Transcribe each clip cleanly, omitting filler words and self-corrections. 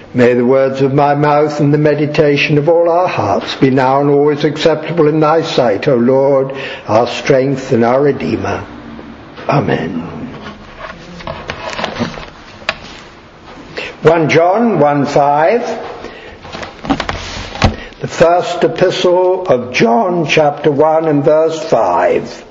May the words of my mouth and the meditation of all our hearts be now and always acceptable in thy sight, O Lord, our strength and our Redeemer. Amen. 1 John 1:5. The first epistle of John, chapter 1 and verse 5.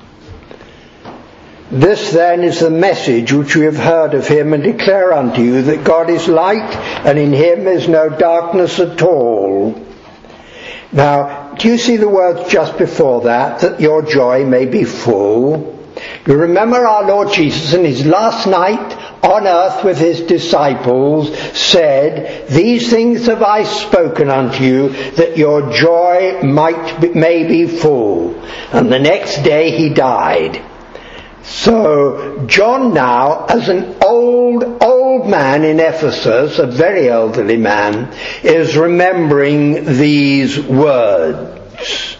This then is the message which we have heard of him and declare unto you, that God is light, and in him is no darkness at all. Now, do you see the words just before that your joy may be full? You remember our Lord Jesus in his last night on earth with his disciples said, these things have I spoken unto you, that your joy may be full. And the next day he died. So John now, as an old man in Ephesus, a very elderly man, is remembering these words.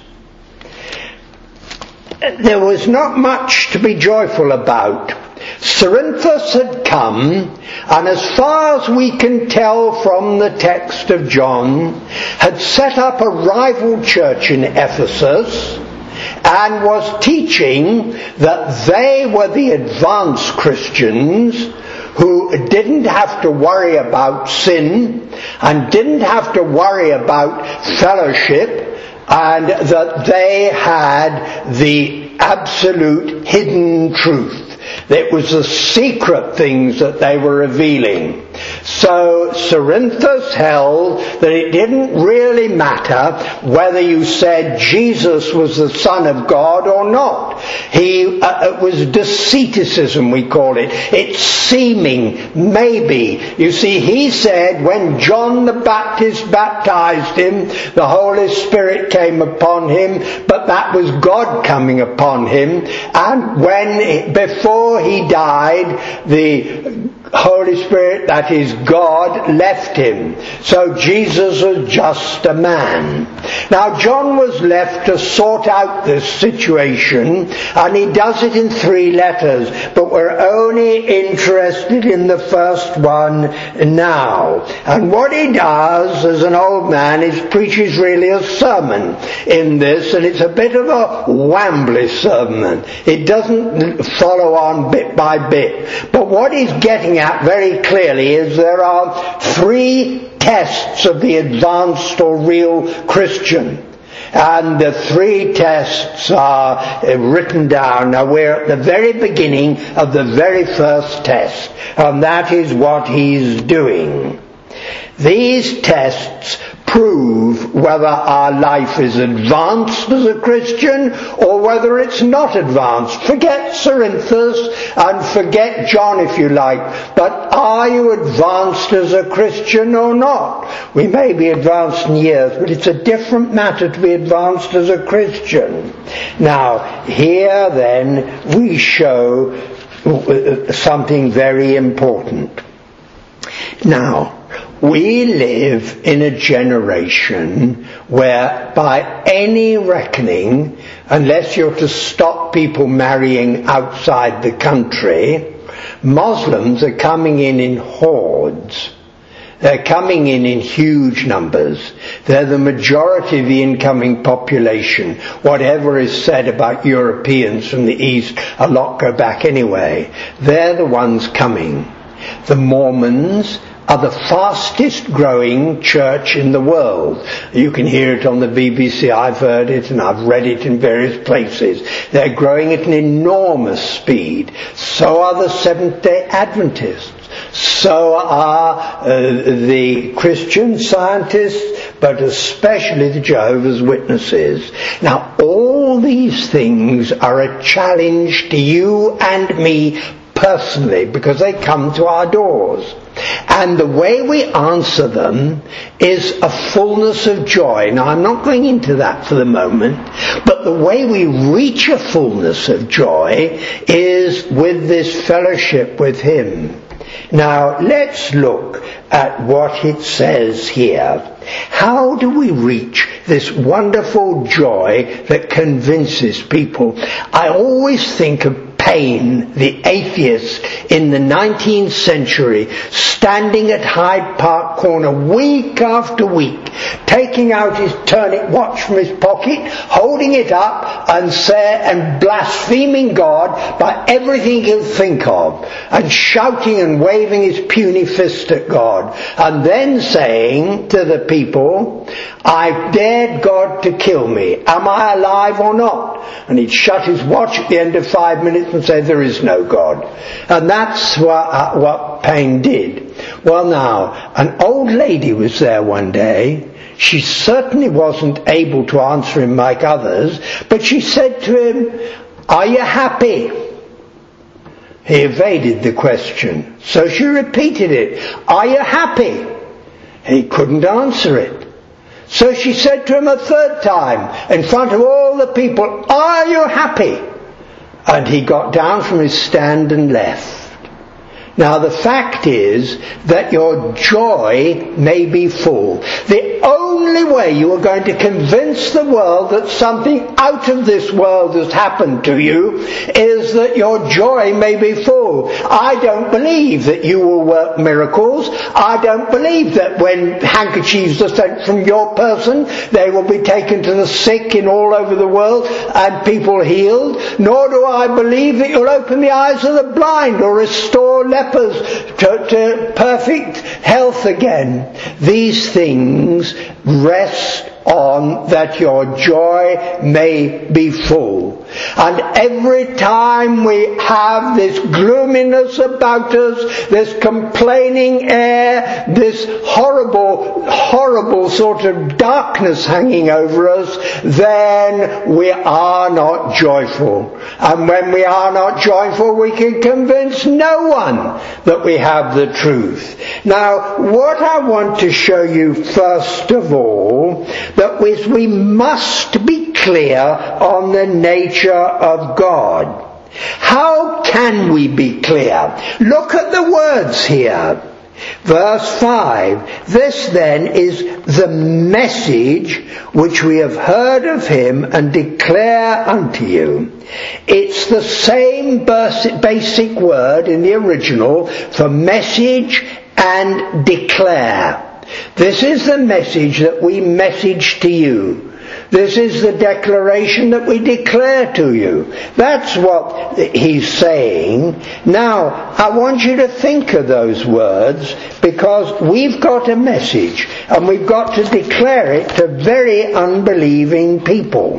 There was not much to be joyful about. Cerinthus had come, and as far as we can tell from the text of John, had set up a rival church in Ephesus, and was teaching that they were the advanced Christians who didn't have to worry about sin and didn't have to worry about fellowship, and that they had the absolute hidden truth. It was the secret things that they were revealing. So Cerinthus held that it didn't really matter whether you said Jesus was the Son of God or not. It was Doceticism, we call it. It's seeming, maybe. You see, he said when John the Baptist baptized him, the Holy Spirit came upon him, but that was God coming upon him. And before he died, the Holy Spirit, that is God, left him. So Jesus was just a man. Now John was left to sort out this situation, and he does it in 3 letters, but we're only interested in the first one now. And what he does as an old man is preaches really a sermon in this, and it's a bit of a wambly sermon. It doesn't follow on bit by bit. But what he's getting at very clearly is there are 3 tests of the advanced or real Christian. And the 3 tests are written down. Now we're at the very beginning of the very first test, and that is what he's doing. These tests prove whether our life is advanced as a Christian or whether it's not advanced. Forget Cerinthus and forget John if you like, but are you advanced as a Christian or not? We may be advanced in years, but it's a different matter to be advanced as a Christian. Now, here then we show something very important. Now, we live in a generation where, by any reckoning, unless you're to stop people marrying outside the country, Muslims are coming in hordes. They're coming in huge numbers. They're the majority of the incoming population. Whatever is said about Europeans from the East, a lot go back anyway. They're the ones coming. The Mormons are the fastest growing church in the world. You can hear it on the BBC, I've heard it and I've read it in various places. They're growing at an enormous speed. So are the Seventh-day Adventists. So are the Christian Scientists, but especially the Jehovah's Witnesses. Now all these things are a challenge to you and me personally, because they come to our doors. And the way we answer them is a fullness of joy. Now, I'm not going into that for the moment, but the way we reach a fullness of joy is with this fellowship with Him. Now, let's look at what it says here. How do we reach this wonderful joy that convinces people? I always think of Paine, the atheist in the 19th century, standing at Hyde Park Corner week after week, taking out his turnip watch from his pocket, holding it up and blaspheming God by everything he'll think of, and shouting and waving his puny fist at God, and then saying to the people, I've dared God to kill me. Am I alive or not? And he'd shut his watch at the end of 5 minutes and say, there is no God. And that's what Paine did. Well now, an old lady was there one day. She certainly wasn't able to answer him like others, but she said to him, are you happy? He evaded the question. So she repeated it. Are you happy? He couldn't answer it. So she said to him a third time, in front of all the people, are you happy? And he got down from his stand and left. Now the fact is that your joy may be full. The only way you are going to convince the world that something out of this world has happened to you is that your joy may be full. I don't believe that you will work miracles. I don't believe that when handkerchiefs are sent from your person, they will be taken to the sick in all over the world and people healed. Nor do I believe that you'll open the eyes of the blind or restore lepers to perfect health again. These things rest on that your joy may be full. And every time we have this gloominess about us, this complaining air, this horrible sort of darkness hanging over us, then we are not joyful. And when we are not joyful, we can convince no one that we have the truth. Now, what I want to show you first of all, that we must be clear on the nature of God. How can we be clear? Look at the words here. Verse 5, this then is the message which we have heard of him and declare unto you. It's the same basic word in the original for message and declare. This is the message that we message to you. This is the declaration that we declare to you. That's what he's saying. Now, I want you to think of those words, because we've got a message and we've got to declare it to very unbelieving people.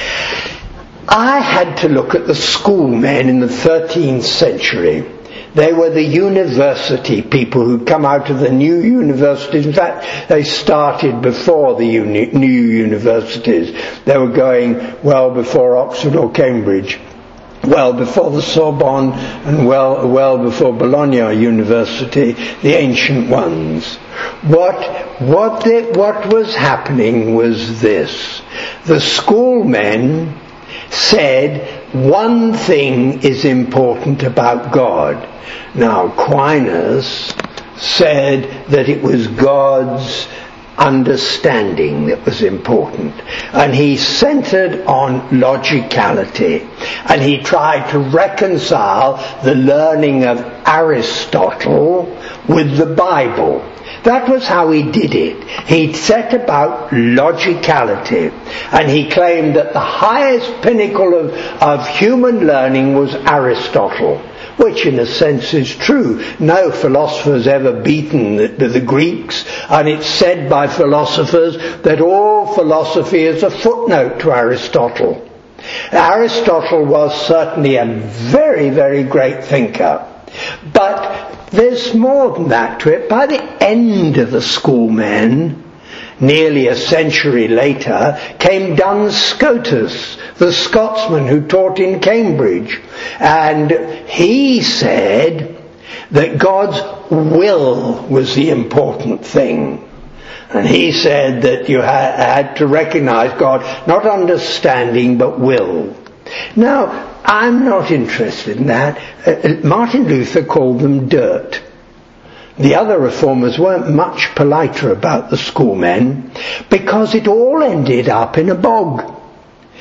I had to look at the schoolmen in the 13th century. They were the university people who come out of the new universities. In fact, they started before the new universities. They were going well before Oxford or Cambridge, well before the Sorbonne, and well before Bologna University, the ancient ones. What was happening was this. The schoolmen said one thing is important about God. Now, Aquinas said that it was God's understanding that was important, and he centered on logicality, and he tried to reconcile the learning of Aristotle with the Bible. That was how he did it. He set about logicality, and he claimed that the highest pinnacle of human learning was Aristotle, which in a sense is true. No philosopher has ever beaten the Greeks, and it's said by philosophers that all philosophy is a footnote to Aristotle. Aristotle was certainly a very, very great thinker, but there's more than that to it. By the end of the schoolmen, nearly a century later, came Duns Scotus, the Scotsman who taught in Cambridge. And he said that God's will was the important thing. And he said that you had to recognize God, not understanding, but will. Now, I'm not interested in that. Martin Luther called them dirt. The other reformers weren't much politer about the schoolmen, because it all ended up in a bog.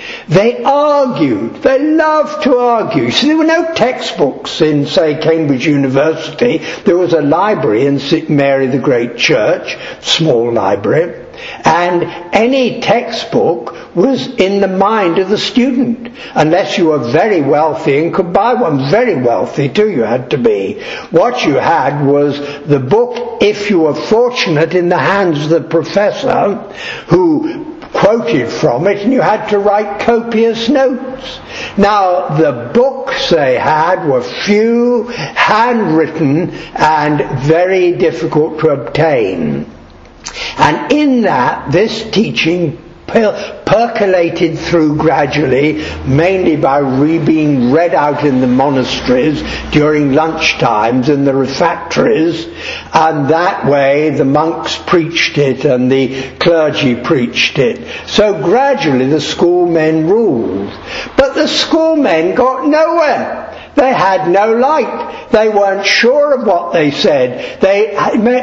They argued. They loved to argue. So there were no textbooks in, say, Cambridge University. There was a library in St. Mary the Great Church, small library, and any textbook was in the mind of the student, unless you were very wealthy and could buy one. Very wealthy too, you had to be. What you had was the book, if you were fortunate, in the hands of the professor who quoted from it, and you had to write copious notes. Now, the books they had were few, handwritten, and very difficult to obtain. And in that, this teaching percolated through gradually, mainly by being read out in the monasteries during lunch times in the refectories, and that way the monks preached it and the clergy preached it. So gradually the schoolmen ruled. But the schoolmen got nowhere. They had no light. They weren't sure of what they said. They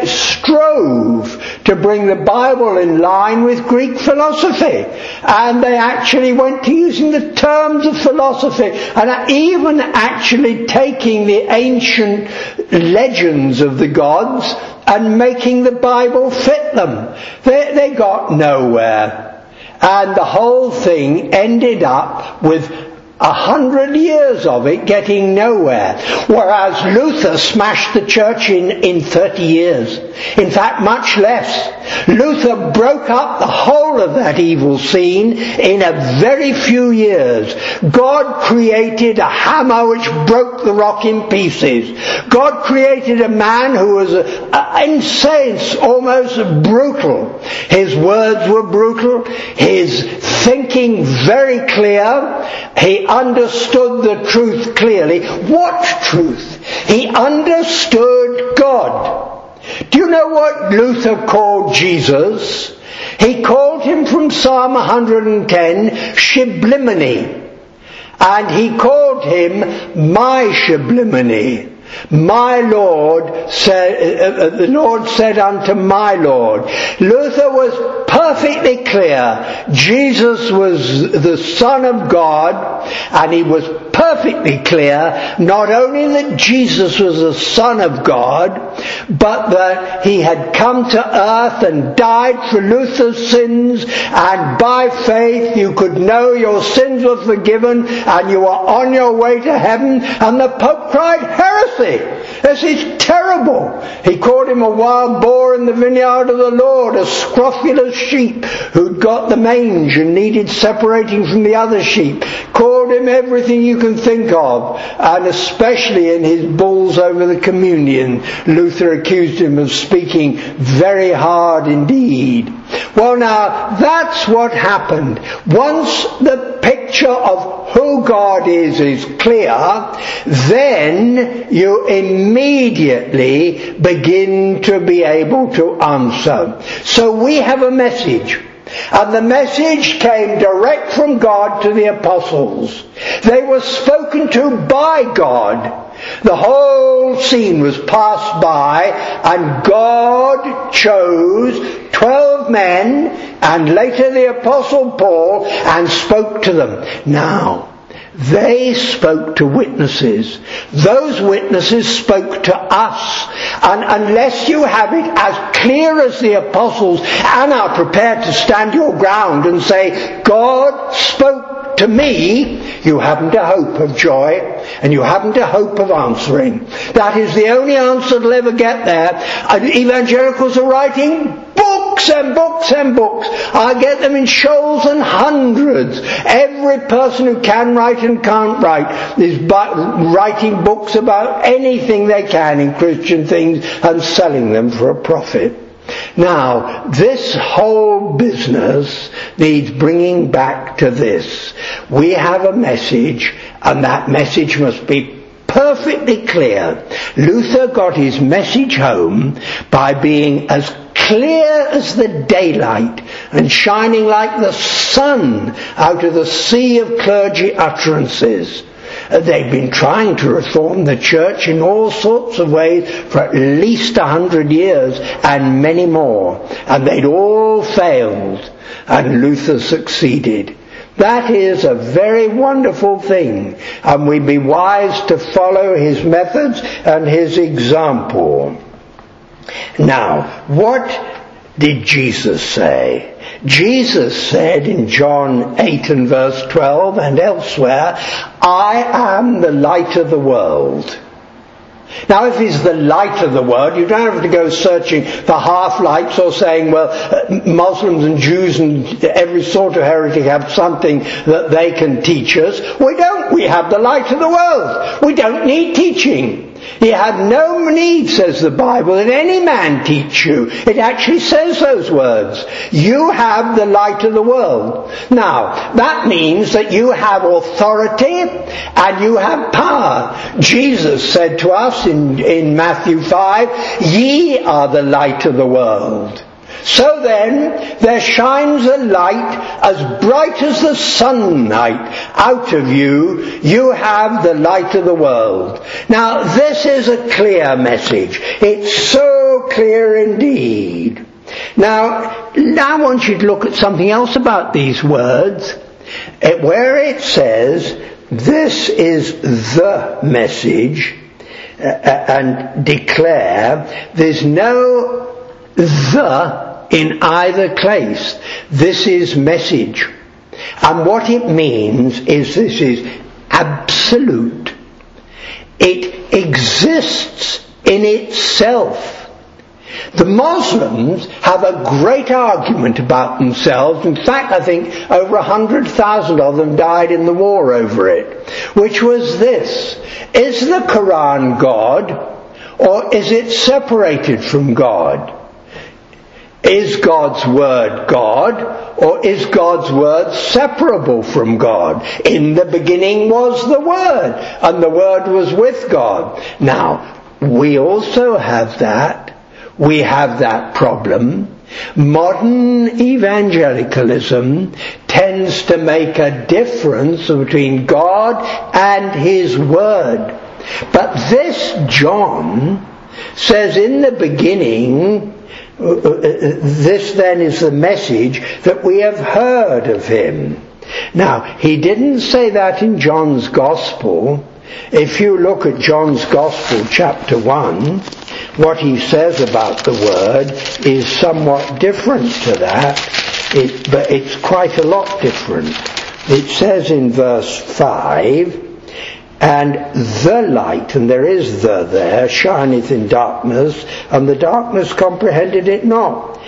strove to bring the Bible in line with Greek philosophy. And they actually went to using the terms of philosophy and even actually taking the ancient legends of the gods and making the Bible fit them. They got nowhere. And the whole thing ended up with 100 years of it getting nowhere, whereas Luther smashed the church in 30 years. In fact, much less. Luther broke up the whole of that evil scene in a very few years. God created a hammer which broke the rock in pieces. God created a man who was insane, almost brutal. His words were brutal, his thinking very clear. He understood the truth clearly. What truth? He understood God. Do you know what Luther called Jesus? He called him, from Psalm 110, Shiblimini. And he called him my Shiblimini. My Lord said, the Lord said unto my Lord. Luther was perfectly clear. Jesus was the Son of God, and he was perfectly clear not only that Jesus was the Son of God, but that he had come to earth and died for Luther's sins, and by faith you could know your sins were forgiven and you are on your way to heaven. And the Pope cried, heresy! This is terrible. He called him a wild boar in the vineyard of the Lord, a scrofulous sheep who'd got the mange and needed separating from the other sheep. Called him everything you can think of, and especially in his bulls over the communion, Luther accused him of speaking very hard indeed. Well, now, that's what happened. Once the picture of who God is clear, then you immediately begin to be able to answer. So we have a message. And the message came direct from God to the apostles. They were spoken to by God. The whole scene was passed by, and God chose 12 men, and later the Apostle Paul, and spoke to them. Now, they spoke to witnesses. Those witnesses spoke to us. And unless you have it as clear as the apostles and are prepared to stand your ground and say, God spoke to me, you haven't a hope of joy, and you haven't a hope of answering. That is the only answer that'll ever get there. And evangelicals are writing books and books and books. I get them in shoals and hundreds. Every person who can write and can't write is writing books about anything they can in Christian things and selling them for a profit. Now, this whole business needs bringing back to this. We have a message, and that message must be perfectly clear. Luther got his message home by being as clear as the daylight and shining like the sun out of the sea of clergy utterances. They've been trying to reform the church in all sorts of ways for at least 100 years and many more. And they'd all failed. And Luther succeeded. That is a very wonderful thing, and we'd be wise to follow his methods and his example. Now, what did Jesus say? Jesus said in John 8 and verse 12 and elsewhere, I am the light of the world. Now, if he's the light of the world, you don't have to go searching for half-lights or saying, well, Muslims and Jews and every sort of heretic have something that they can teach us. We don't. We have the light of the world. We don't need teaching. You have no need, says the Bible, that any man teach you. It actually says those words. You have the light of the world. Now, that means that you have authority and you have power. Jesus said to us in Matthew 5, ye are the light of the world. So then, there shines a light as bright as the sunlight out of you. You have the light of the world. Now, this is a clear message. It's so clear indeed. Now, I want you to look at something else about these words, where it says, this is the message, and declare, there's no the in either case. This is message. And what it means is this is absolute. It exists in itself. The Muslims have a great argument about themselves. In fact, I think over 100,000 of them died in the war over it. Which was this: is the Quran God, or is it separated from God? Is God's word God, or is God's word separable from God? In the beginning was the Word, and the Word was with God. Now, we also have that. We have that problem. Modern evangelicalism tends to make a difference between God and His Word. But this John says in the beginning, this then is the message that we have heard of Him. Now, he didn't say that in John's Gospel. If you look at John's Gospel, chapter 1, what he says about the Word is somewhat different to that, but it's quite a lot different. It says in verse 5, and the light, and there is the there, shineth in darkness, and the darkness comprehended it not.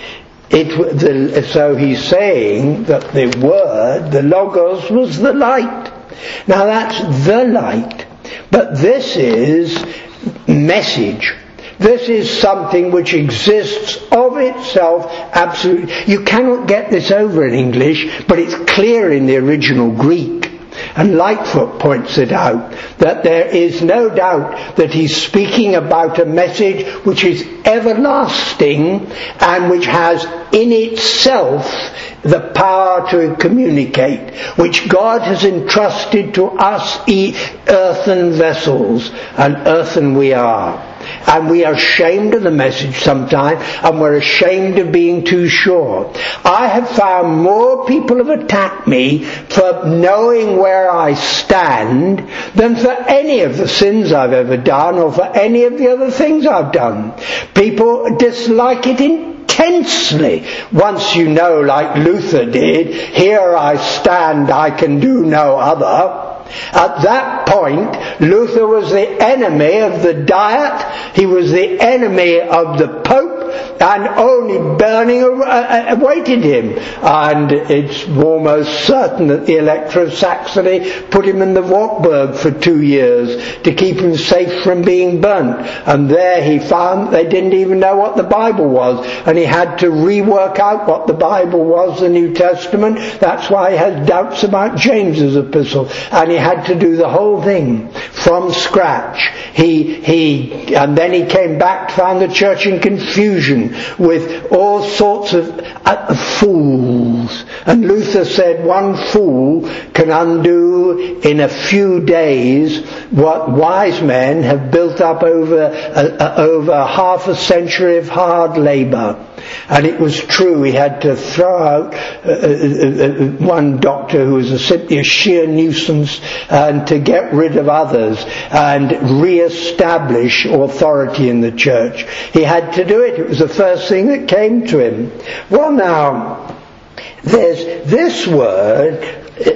So he's saying that the Word, the Logos, was the light. Now that's the light. But this is message. This is something which exists of itself absolutely. You cannot get this over in English, but it's clear in the original Greek. And Lightfoot points it out, that there is no doubt that he's speaking about a message which is everlasting and which has in itself the power to communicate, which God has entrusted to us earthen vessels, and earthen we are. And we are ashamed of the message sometimes, and we're ashamed of being too sure. I have found more people have attacked me for knowing where I stand than for any of the sins I've ever done or for any of the other things I've done. People dislike it intensely. Once you know, like Luther did, here I stand, I can do no other. At that point, Luther was the enemy of the Diet, he was the enemy of the Pope, and only burning awaited him. And it's almost certain that the Elector of Saxony put him in the Wartburg for 2 years to keep him safe from being burnt. And there he found they didn't even know what the Bible was, and he had to rework out what the Bible was, the New Testament. That's why he had doubts about James's epistle, and he had to do the whole thing from scratch. And then he came back, found the church in confusion with all sorts of fools. And Luther said one fool can undo in a few days what wise men have built up over half a century of hard labour. And it was true, he had to throw out one doctor who was simply a sheer nuisance, and to get rid of others and re-establish authority in the church. He had to do it. It was the first thing that came to him. Well, now, there's this word,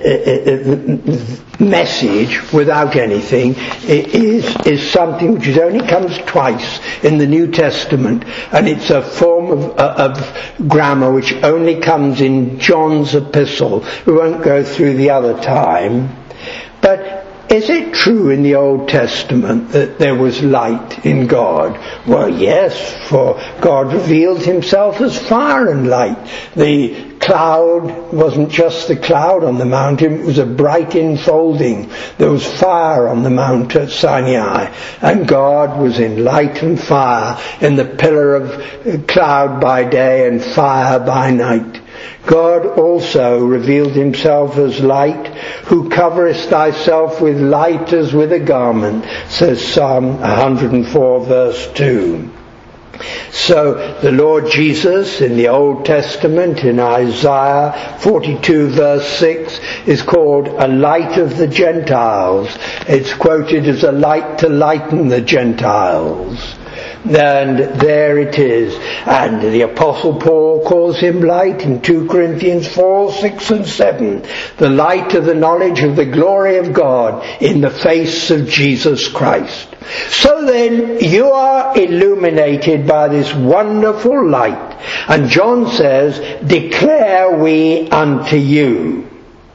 message, without anything, is something which only comes twice in the New Testament, and it's a form of grammar which only comes in John's epistle. We won't go through the other time. But is it true in the Old Testament that there was light in God? Well, yes, for God revealed himself as fire and light. The cloud wasn't just the cloud on the mountain, it was a bright enfolding. There was fire on the mount at Sinai, and God was in light and fire, in the pillar of cloud by day and fire by night. God also revealed himself as light, who coverest thyself with light as with a garment, says Psalm 104 verse 2. So the Lord Jesus in the Old Testament, in Isaiah 42 verse 6, is called a light of the Gentiles. It's quoted as a light to lighten the Gentiles. And there it is. And the Apostle Paul calls him light in 2 Corinthians 4, 6 and 7. The light of the knowledge of the glory of God in the face of Jesus Christ. So then, you are illuminated by this wonderful light. And John says, declare we unto you.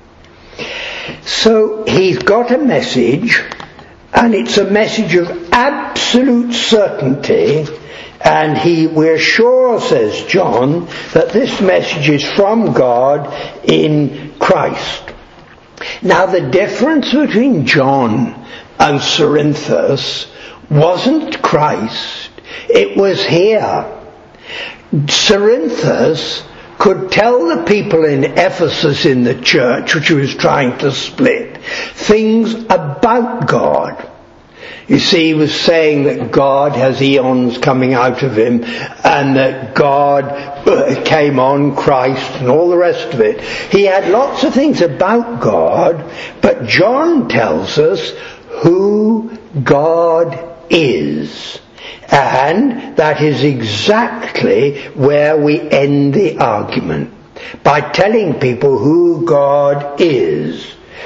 So he's got a message, and it's a message of absolute certainty, and we're sure, says John, that this message is from God in Christ. Now, the difference between John and Cerinthus wasn't Christ, it was here. Cerinthus could tell the people in Ephesus in the church, which he was trying to split, things about God. You see, he was saying that God has eons coming out of him, and that God came on Christ and all the rest of it. He had lots of things about God, but John tells us who God is. And that is exactly where we end the argument, by telling people who God is.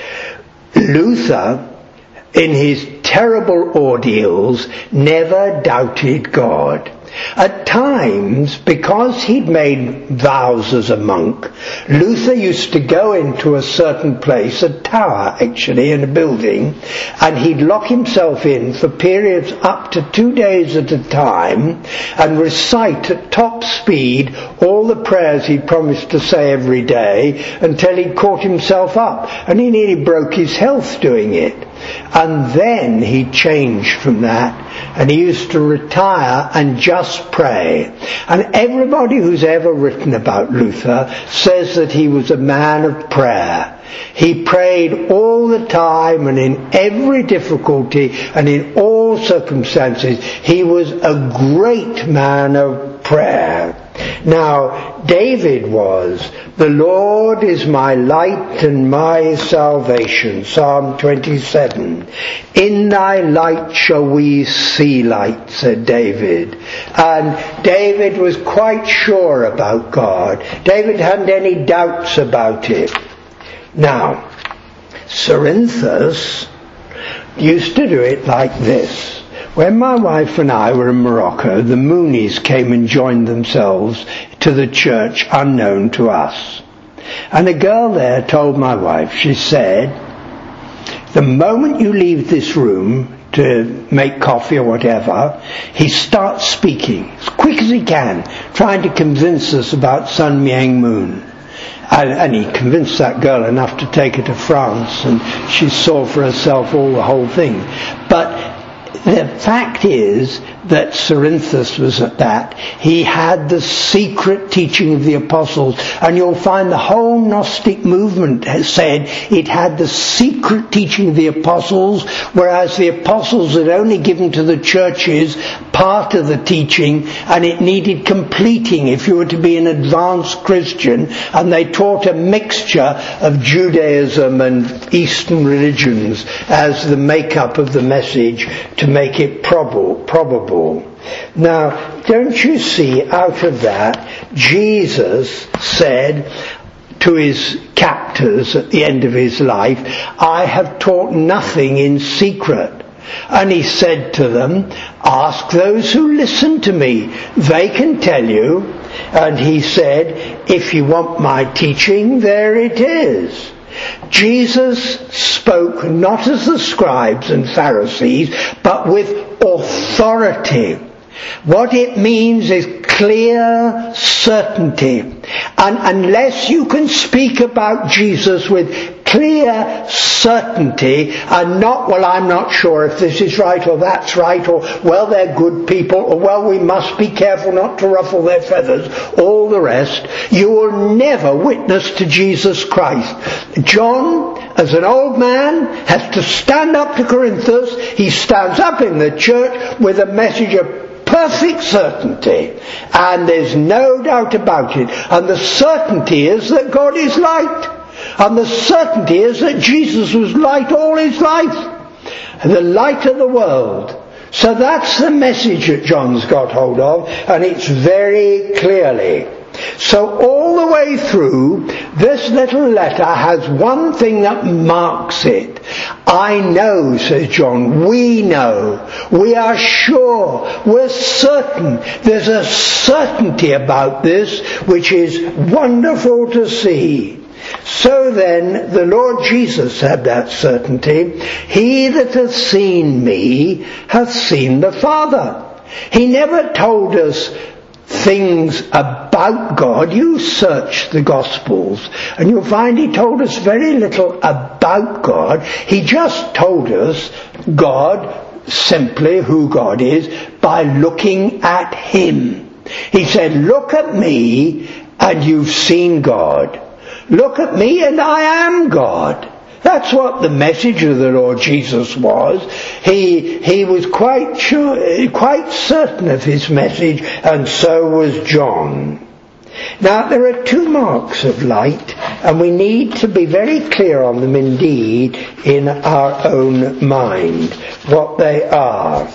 Luther, in his terrible ordeals, never doubted God. At times, because he'd made vows as a monk, Luther used to go into a certain place, a tower actually, in a building, and he'd lock himself in for periods up to 2 days at a time and recite at top speed all the prayers he promised to say every day until he caught himself up, and he nearly broke his health doing it. And then he changed from that, and he used to retire and just pray. And everybody who's ever written about Luther says that he was a man of prayer. He prayed all the time, and in every difficulty and in all circumstances. He was a great man of prayer. Now, David was, the Lord is my light and my salvation, Psalm 27. In thy light shall we see light, said David. And David was quite sure about God. David hadn't any doubts about it. Now, Cerinthus used to do it like this. When my wife and I were in Morocco, the Moonies came and joined themselves to the church unknown to us. And a girl there told my wife, she said, the moment you leave this room to make coffee or whatever, he starts speaking as quick as he can, trying to convince us about Sun Myung Moon. And he convinced that girl enough to take her to France, and she saw for herself all the whole thing. But the fact is that Cerinthus was at that. He had the secret teaching of the apostles, and you'll find the whole Gnostic movement has said it had the secret teaching of the apostles, whereas the apostles had only given to the churches part of the teaching, and it needed completing if you were to be an advanced Christian, and they taught a mixture of Judaism and Eastern religions as the makeup of the message to make it probable. Now, don't you see, out of that, Jesus said to his captors at the end of his life, I have taught nothing in secret. And he said to them, ask those who listen to me, they can tell you. And he said, if you want my teaching, there it is. Jesus spoke not as the scribes and Pharisees, but with authority. What it means is clear certainty. And unless you can speak about Jesus with clear certainty and not, well, I'm not sure if this is right or that's right, or, well, they're good people, or, well, we must be careful not to ruffle their feathers, all the rest, you will never witness to Jesus Christ. John, as an old man, has to stand up to Cerinthus. He stands up in the church with a message of perfect certainty, and there's no doubt about it. And the certainty is that God is light, and the certainty is that Jesus was light all his life, the light of the world. So that's the message that John's got hold of, and it's very clearly. So all the way through, this little letter has one thing that marks it. I know, says John, we know, we are sure, we're certain. There's a certainty about this which is wonderful to see. So then, the Lord Jesus had that certainty. He that hath seen me hath seen the Father. He never told us things about God. You search the Gospels and you'll find he told us very little about God. He just told us God, simply who God is, by looking at him. He said, look at me and you've seen God. Look at me and I am God. That's what the message of the Lord Jesus was. He was quite sure, quite certain of his message, and so was John. Now, there are two marks of light, and we need to be very clear on them indeed in our own mind, what they are.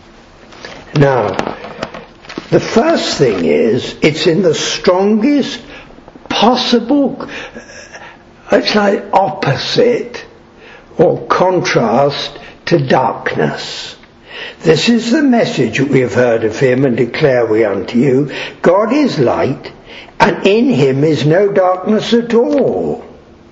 Now, the first thing is, it's in the strongest possible, it's like opposite or contrast to darkness. This is the message that we have heard of him and declare we unto you. God is light, and in him is no darkness at all.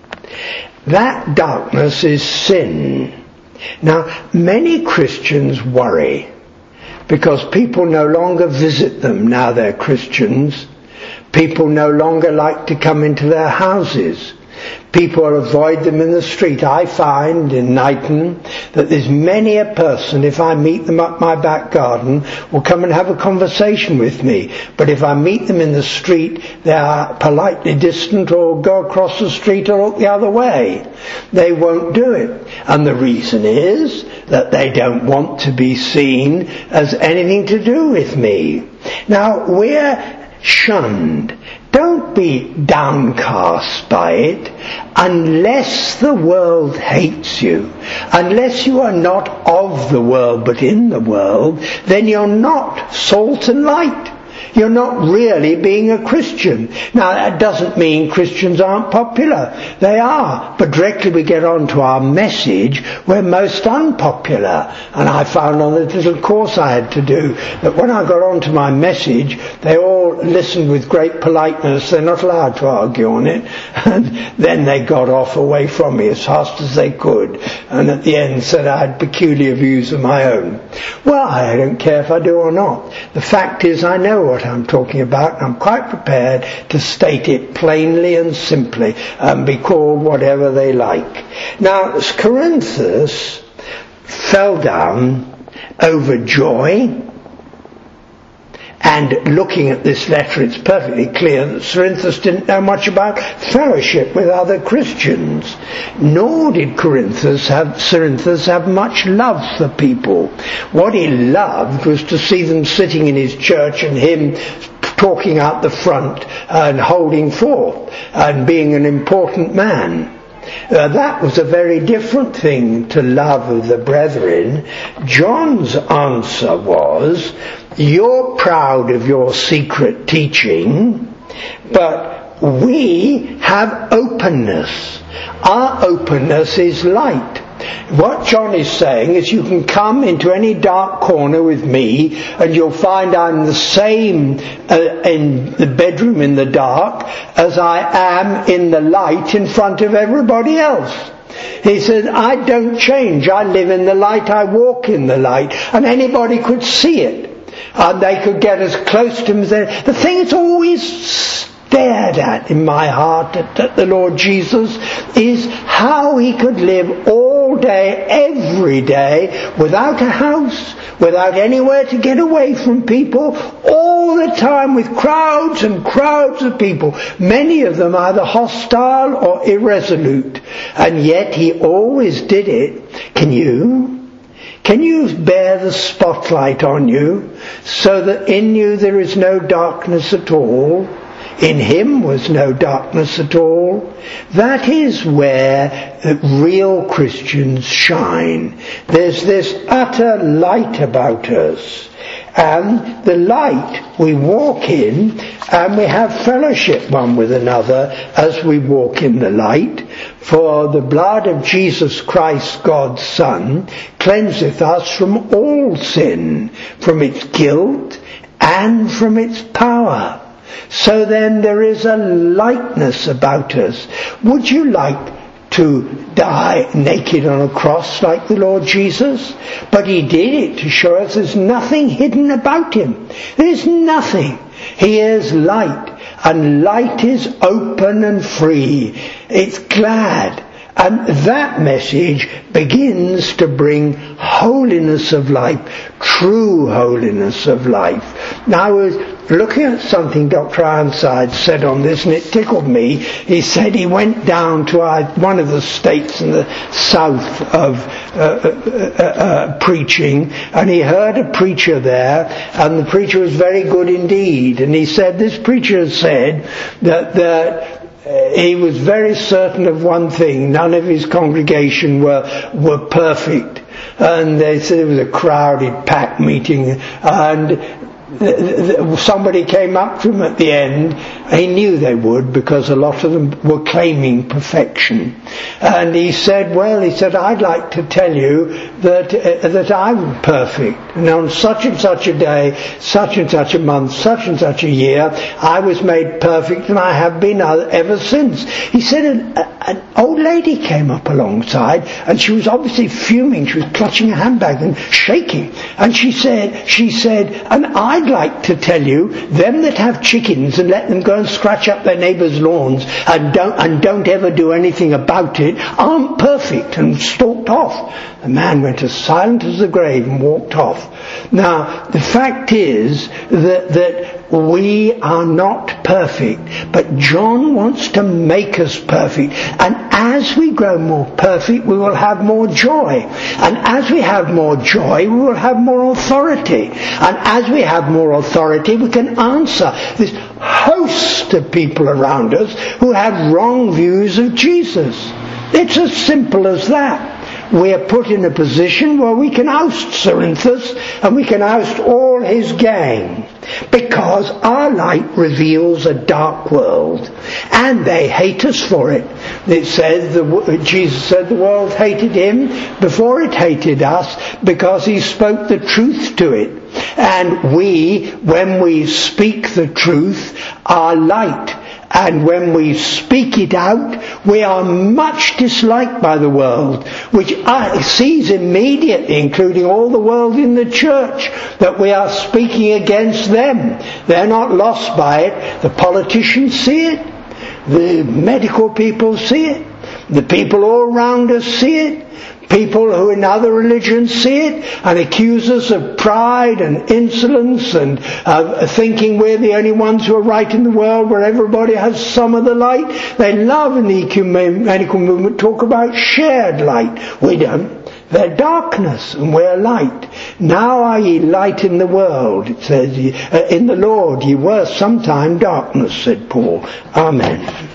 That darkness is sin. Now, many Christians worry because people no longer visit them now they're Christians. People no longer like to come into their houses. People avoid them in the street. I find in Knighton that there's many a person, if I meet them up my back garden, will come and have a conversation with me. But if I meet them in the street, they are politely distant or go across the street or look the other way. They won't do it. And the reason is that they don't want to be seen as anything to do with me. Now, we're shunned. Don't be downcast by it. Unless the world hates you, unless you are not of the world but in the world, then you're not salt and light. You're not really being a Christian. Now, that doesn't mean Christians aren't popular. They are. But directly we get on to our message, we're most unpopular. And I found on the little course I had to do that when I got on to my message, they all listened with great politeness. They're not allowed to argue on it. And then they got off away from me as fast as they could. And at the end said I had peculiar views of my own. Well, I don't care if I do or not. The fact is I know what I'm talking about, and I'm quite prepared to state it plainly and simply and be called whatever they like. Now, Cerinthus fell down overjoyed And looking at this letter, it's perfectly clear that Cerinthus didn't know much about fellowship with other Christians. Nor did Cerinthus have much love for people. What he loved was to see them sitting in his church and him talking out the front and holding forth and being an important man. That was a very different thing to love of the brethren. John's answer was, you're proud of your secret teaching, but we have openness. Our openness is light. What John is saying is you can come into any dark corner with me and you'll find I'm the same in the bedroom in the dark as I am in the light in front of everybody else. He said, I don't change. I live in the light. I walk in the light. And anybody could see it. And they could get as close to him as they... The thing that's always stared at in my heart at the Lord Jesus is how he could live all day, every day, without a house, without anywhere to get away from people, all the time with crowds and crowds of people, many of them either hostile or irresolute, and yet he always did it. Can you bear the spotlight on you so that in you there is no darkness at all? In him was no darkness at all. That is where real Christians shine. There's this utter light about us. And the light we walk in, and we have fellowship one with another as we walk in the light. For the blood of Jesus Christ, God's Son, cleanseth us from all sin, from its guilt and from its power. So then there is a lightness about us. Would you like to die naked on a cross like the Lord Jesus? But he did it to show us there's nothing hidden about him. There's nothing. He is light, and light is open and free. It's glad. And that message begins to bring holiness of life, true holiness of life. Now I was looking at something Dr. Ironside said on this, and it tickled me. He said he went down to one of the states in the south of preaching, and he heard a preacher there, and the preacher was very good indeed. And he said, this preacher said that he was very certain of one thing: none of his congregation were perfect. And they said it was a crowded, packed meeting, and somebody came up to him at the end. He knew they would, because a lot of them were claiming perfection. And he said, I'd like to tell you that I'm perfect. And on such and such a day, such and such a month, such and such a year, I was made perfect, and I have been ever since. He said an old lady came up alongside, and she was obviously fuming. She was clutching a handbag and shaking. And she said, and I'd like to tell you, them that have chickens and let them go and scratch up their neighbours' lawns and don't ever do anything about it aren't perfect, and stalked off. The man went as silent as the grave and walked off. Now, the fact is that we are not perfect, but John wants to make us perfect. And as we grow more perfect, we will have more joy. And as we have more joy, we will have more authority. And as we have more authority, we can answer this host of people around us who have wrong views of Jesus. It's as simple as that. We are put in a position where we can oust Cerinthus, and we can oust all his gang, because our light reveals a dark world, and they hate us for it. It says, Jesus said the world hated him before it hated us, because he spoke the truth to it. And we, when we speak the truth, are light. And when we speak it out, we are much disliked by the world, which sees immediately, including all the world in the church, that we are speaking against them. They're not lost by it. The politicians see it. The medical people see it. The people all around us see it. People who in other religions see it and accuse us of pride and insolence and thinking we're the only ones who are right in the world, where everybody has some of the light. They love in the ecumenical movement talk about shared light. We don't. They're darkness and we're light. Now are ye light in the world, it says, in the Lord ye were sometime darkness, said Paul. Amen.